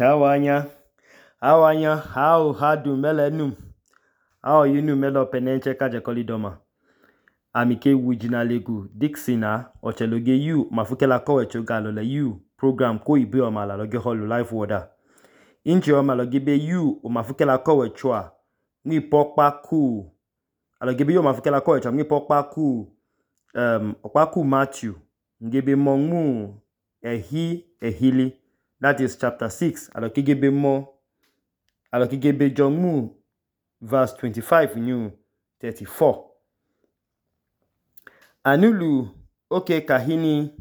Awanya, how hadu melenum. How you know melo penenche kajakoli doma. Amike wujina legu Dixina ocheloge you mafukela kowe chogalo le you program ko ibe o mala loge holu live water. Inchi o mala gibe you o mafukela kowe chwa. Ni pokpa ku. Alo gibe you mafukela kowe chwa ni pokpa ku okpaku Matthew. Ngebe mongu ehili. That is chapter 6. Alo kigebe jongmu verse 25 new 34. Anulu oke kahini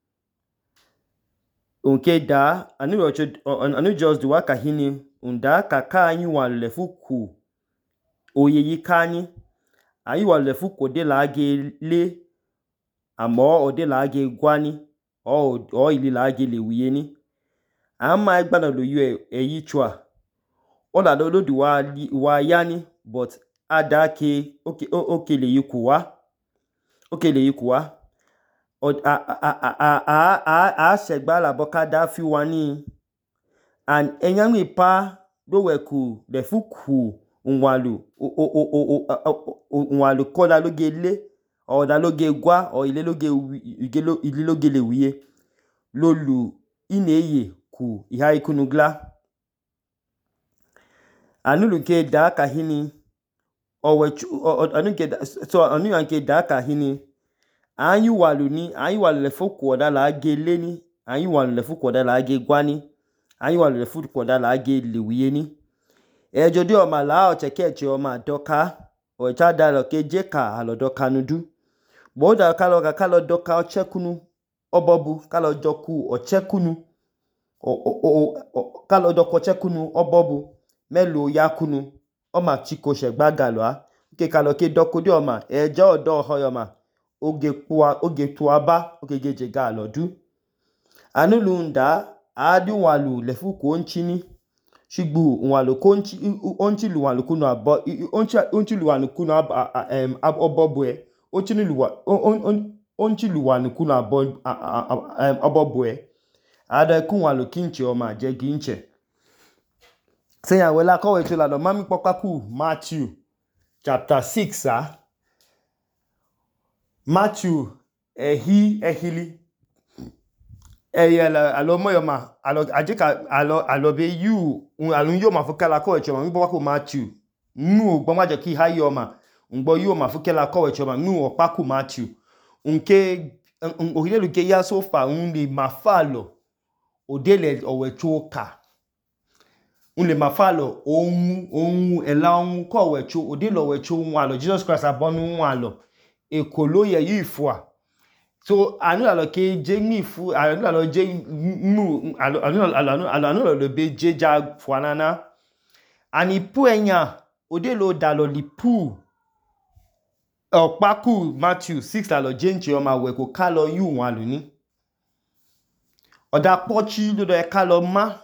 unke da anu just duwa kahini unda kaka anyi walefuku oyeyi kani ayi walefuku de la age le amo ode la age gwani o ili la age le wiyeni ama igbana lo yu eyi chwa ola lo duwa yani but adake oke le yikuwa segba la boka da fi wani and enyanwi pa do weku de fuku unwalu kola loge le o da loge gwa o ile loge le wiye lolu ineye ku iha ikunugla anuluke da kahini anu yanke da kahini anyi walu le fuku oda la age leni anyi walu le fuku oda la age gwani anyi walu le fuku oda la age lewiye ni ejodi o ma la o chekeche o ma doka o cha da lo ke je ka alo doka nudu bo da kalo doka o chekunu obobu kalo doku o chekunu kalo doko chekunu obobu melo yakunu o ma chiko segbagalo a ke kalo ke doku di o ma ejo odo hoyoma oge tuaba oge jega alodu anulunda adiwalu lefuku onchini shigbu unwalu konchi onchilu walu kunu abo onchilu walu kunu abobwe onchilu walu kunu abobwe ada kunwalu kinchi o ma je ginche seya wela kowe tula lo mami popaku Matthew chapter 6 Matthew ehili eyela alomoyoma ajika alobe you alun yo mafukela ko echoma ngbo wako Matthew nu gbo majo ki hayoma ngbo yo mafukela ko echoma nu opaku Matthew nke ohilelu ke ya so fa unle mafalo odele owechoka unle mafalo ohun ela ohun ko wecho odele owecho ohun alo Jesus Christ abonu ohun alo ekoloye yifua so anu alo ke je ni fu anu alo je mu anu lo be je ja fuanana ani pu enya odelo dalo lipu opaku Matthew 6 alo je nche o ma we ko kalo yu wan lu ni oda pochi do e kalo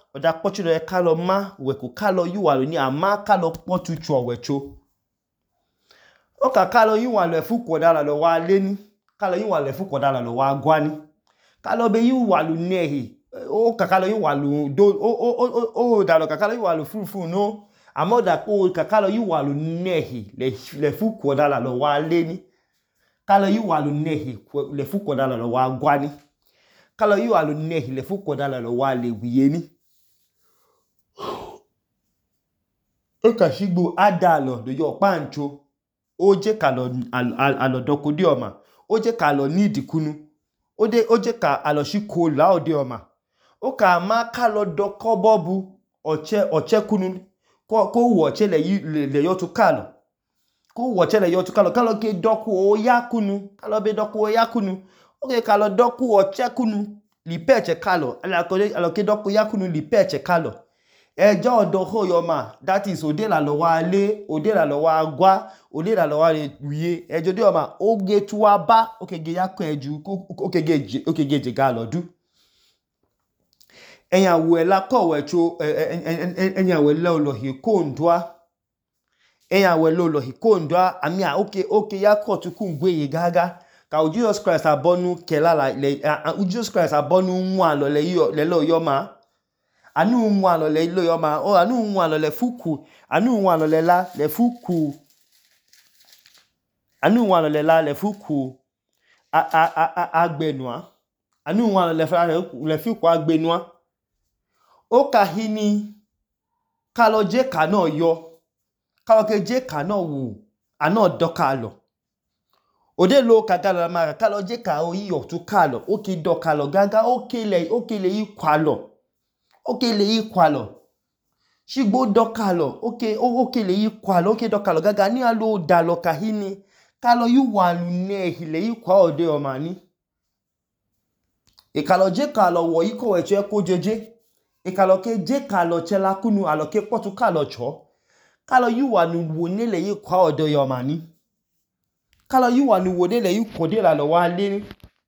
ma we ko kalo yu wan lu ni ama kalo potu chu wecho o ka kalo yu wan le fu ko dala lo wa leni kalo yu wan le fu ko dala lo wa gwani kalo be yu wan lu nehi o ka kalo yu wan lu do o dalo ka kalo yu wan lu fu no amoda ko ka kalo yu wan lu nehi le fu ko dala lo wa leni kalo yu wan lu nehi le fu ko dala lo wa gwani kalo yu wan lu nehi le fu ko dala lo wa le wiyeni o ka shigbo adalo do yo pancho o je kalo alodoko di oma o je kalo need kunu o je ka aloshi ko la odi oma o ka ma kalo doko bobu oche kunu ko wo che le yo tu kalo ko wo che le yo tu kalo ke doku o yakunu kalo be doku o yakunu o ke kalo doku oche kunu li peche kalo alo ke doku yakunu li peche kalo ejo odo hoyoma that is odela lo wa le odela lo wa gwa odela lo wa le wiye ejo de oma oge tuaba okege yakun eju okege jega lodu enyawo ela kowe cho enyawo ela olohi kondwa ami a oke yakotu kungwe ye gaga ka Jesus Christ abonu kelala le Jesus Christ abonu nwa lo le lo yoma anu nwa lo le lo yo ma o anu nwa lo le fuku anu nwa lo le la le fuku anu nwa lo le la le fuku agbenua anu nwa lo le fuku agbenua o ka hini ka lo je ka na yo ka lo ke je ka na wu ana doka lo ode lo ka ga lo ma ka lo je ka o yi otu ka lo o ki doka lo gaga o kele yi kwa lo okele yi kwalo shigbo dokalo okele yi kwalo oke dokalo gaga ni alo dalo kahini kalo yu wanu ne hile yi kwa ode omani e kalo je kalo wo iko weche ko jeje e kalo ke je kalo chela kunu alo ke potu kalo cho kalo yu wanu wo ne le yi kwa ode omani kalo yu wanu wo ne le yi kode la lo wa le ni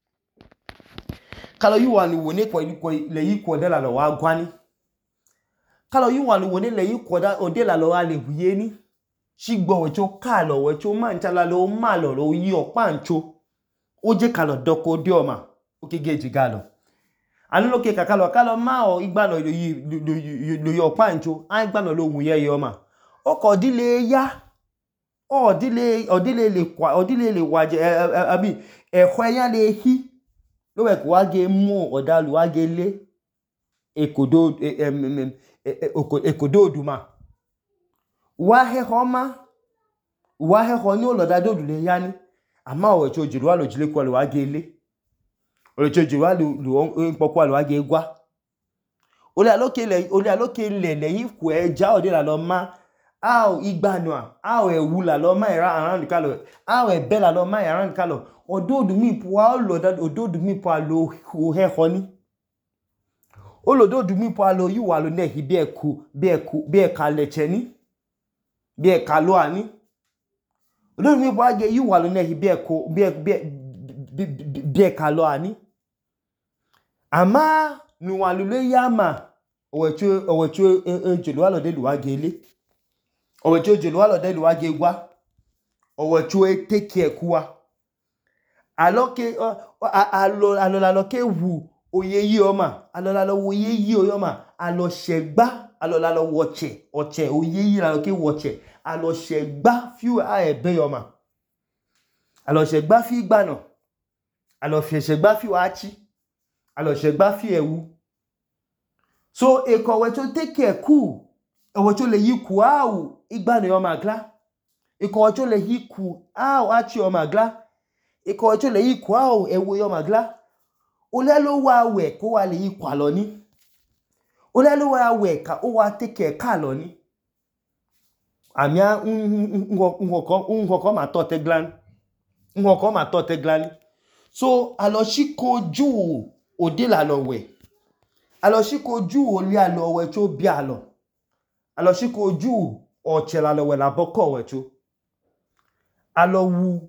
kalo yu wanu wo ne kwa le yi kode la lo wa gwani kalo yu wanu wo ne le yi koda ode la lo wa le huye ni shigbo wecho kalo wecho manchala lo malo lo yi opancho oje kalo doko de oma oke geji galo anu lo ke kakalo kalo ma o igbano lo yi opancho a igbano lo hun ye oma oko dile ya odile le waje abi ehwe yan le hi lo we ko wa ge mu odalu wa ge le ekodo oduma wa he ho ni oloda dodu le yani ama o che ojiru wa lo jile ko lo wa ge le o che ojiru wa lo npopo lo wa ge gwa ole aloke le yi ku eja ode la lo ma ao igbanu ao ewu la lo ma around kalo ao ebe la lo ma around kalo ododu mi po wa lo ododu mi po lo he ho ni olododu mi po alo yi wa lo nehi bi eka leche ni bi eka lo ani olododu mi po age yi wa lo nehi bi eka lo ani ama nu wa lo le yama owecho ejelu wa lo de lu wa gele owecho ejelu wa lo de lu wa ge gwa owecho take care kuwa aloke aloke wu oye yi oma alola lo wo ye yi oyoma alo segba alola lo woche oche oye yi la lo ke woche alo segba fiu a ebe yoma alo segba fi gbano alo fi segba fi achi alo segba fi ewu so eko we to take care ku ewo to le yi ku awu igbano yoma gla eko we to le yi ku awu achi yoma gla eko we to le yi ku awu ewu yoma gla ole lo wa we ko wa le yi kwa lo ni ole lo wa we ka o wa take ka lo ni amia ngoko ma to te glan so alo shiko ju ode la lo we alo shiko ju ole alo we cho bi alo shiko ju o che la lo we la boko we cho alo wu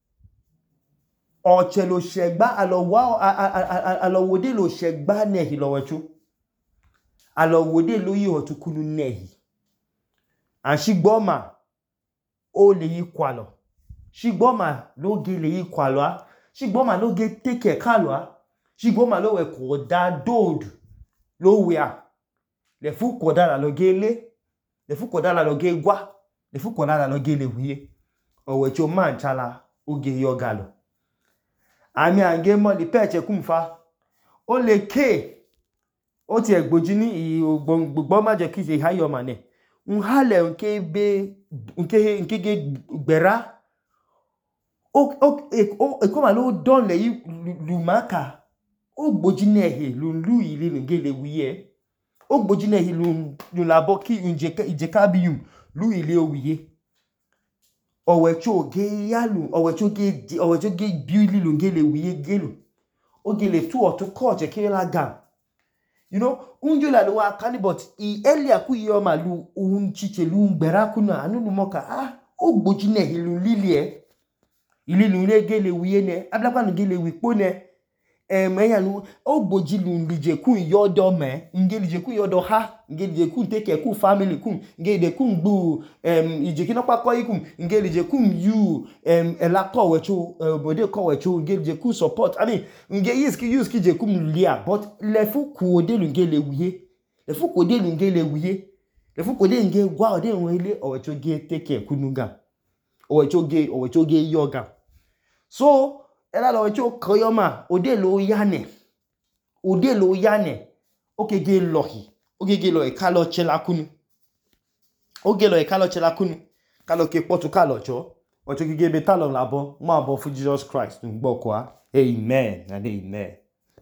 oche lo segba alo wode lo segba nehi lo wecho alo wode lo yi otukunu nehi an shigboma o le yi kwalo shigboma lo ge le yi kwalo shigboma lo ge take kalo shigboma lo we ko da dod lo we a le fu ko da la lo ge le fu ko da la lo ge gwa le fu ko da la lo ge le huye o wecho man chala oge yo galo ami ange mo li peche kumfa o le ke o ti egboji ni gbogbo ma je kije hayo mane nhale nke ge gbera o ko ma lo don le lu maka o gboji nehe lu ile nge le wiye o gboji nehe lu labo ki nje ka biyum lu ile o wiye owecho ge yalu owecho ge biuli lu nge le wiye gelu o ge le tu otu ko je ke la gam you know unjola lo wa kani but earlier ku yo ma lu chiche lu ngbera kuna anu moka o gboji nehe lu lilie ile lu le ge le wiye ne ablapa nu ge le wipo ne eya nu o gboji lu lije ku yodo me nge lije ku yodo ha nge lije ku take ku family ku nge de ku gbu ije kino pako iku nge lije ku you ela ko wecho bode ko wecho nge lije ku support I mean nge use ki je ku lia but le fu ku ode lu nge le wiye le fu ko de nge le wiye le fu ko de nge gwa o de won ile o cho ge take kunuga o cho ge yoga so ela lo cho koyoma o de lo yane oke ge lohi oke ge lo e ka lo chela kunu oge lo e ka lo chela kunu ka lo ke potu ka lo cho o cho ge be ta lo labo mo abo fu Jesus Christ ngbo kwa amen and amen.